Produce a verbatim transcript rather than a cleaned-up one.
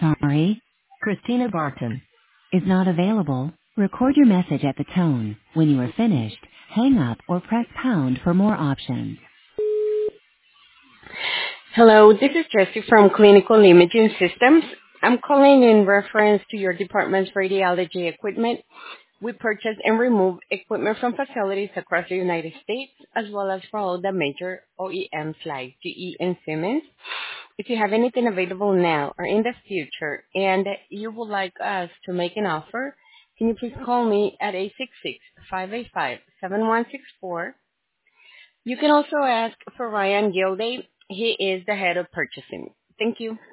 Sorry, Christina Barton is not available. Record your message at the tone. When you are finished, hang up or press pound for more options. Hello, this is Jessie from Clinical Imaging Systems. I'm calling in reference to your department's radiology equipment. We purchase and remove equipment from facilities across the United States, as well as for all the major O E Ms like G E and Siemens. If you have anything available now or in the future and you would like us to make an offer, can you please call me at eight six six, five eight five, seven one six four. You can also ask for Ryan Gilday. He is the head of purchasing. Thank you.